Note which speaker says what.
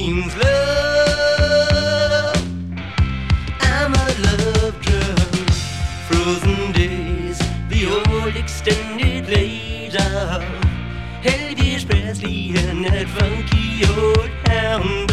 Speaker 1: means love. I'm a love drug. Frozen days, the old extended plays of Elvis Presley and that funky old hound